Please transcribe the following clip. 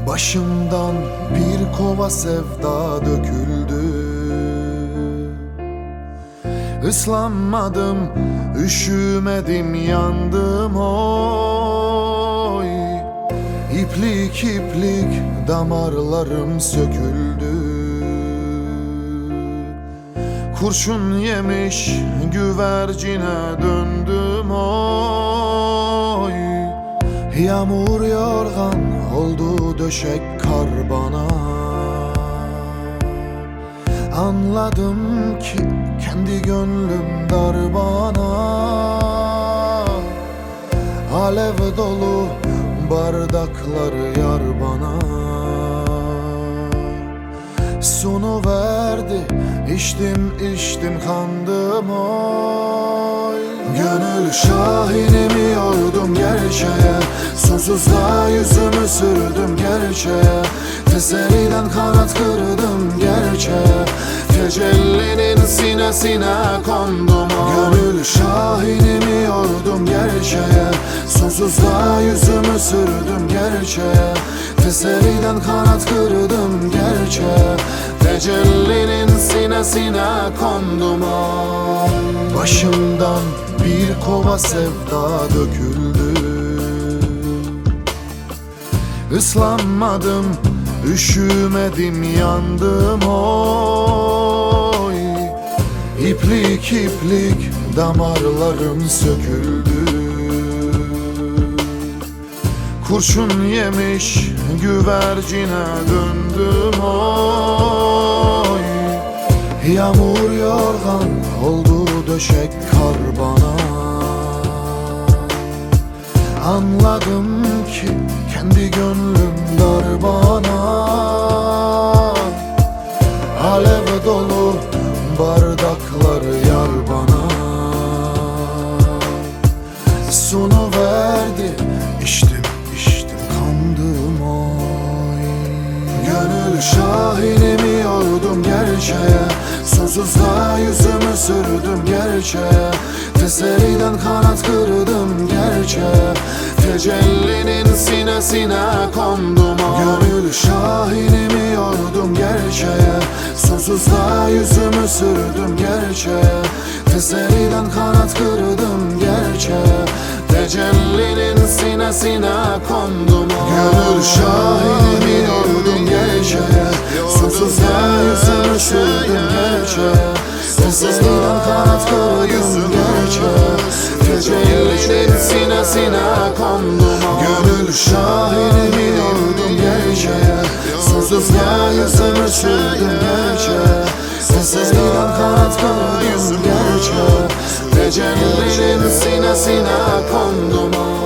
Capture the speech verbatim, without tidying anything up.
Başımdan bir kova sevda döküldü. Islanmadım, üşümedim, yandım oy. İplik iplik damarlarım söküldü. Kurşun yemiş güvercine döndüm oy. Yağmur yorgan oldu döşek kar bana. Anladım ki kendi gönlüm dar bana. Alev dolu bardakları yar bana. Sonu verdi, içtim içtim kandım oy. Gönül şahinimi yordum gerçeğe, sonsuzluğa yüzümü sürdüm gerçeğe. Teselliden kanat kırdım gerçeğe, tecellinin sinesine kondum oy. Gönül şahinimi yordum gerçeğe, sonsuzluğa yüzümü sürdüm gerçeğe. Teselliden kanat kırdım gerçeğe, tecellinin sinesine kondum oy. Başımdan bir kova sevda döküldü. Islanmadım, üşümedim, yandım oy. İplik iplik damarlarım söküldü. Kurşun yemiş güvercine döndüm oy. Yağmur yorgan oldu döşek kar bana. Anladım ki kendi gönlüm dar bana. Alev dolu bardakları yar bana. Sonu verdi, içtim içtim kandım oy. Gönül şahinimi yordum gerçeğe, sonsuzluğa yüzümü sürdüm gerçeğe. Teselliden kanat kırdım gerçeğe, tecellinin sinesine kondum oy. Gönül şahinimi yordum gerçeğe, sonsuzluğa yüzümü sürdüm gerçeğe. Teselliden kanat kırdım gerçeğe, tecellinin sinesine kondum oy. Gönül şahinimi yordum gerçeğe, sonsuzluğa yüzümü sürdüm gerçeğe. Teselliden kanat kırdım gerçeğe, tecellinin sinesine kondum oy. Gönül şahinimi yordum gerçeğe, sonsuzluğa yüzümü sürdüm gerçeğe. Teselliden kanat kırdım gerçeğe, tecellinin sinesine kondum oy.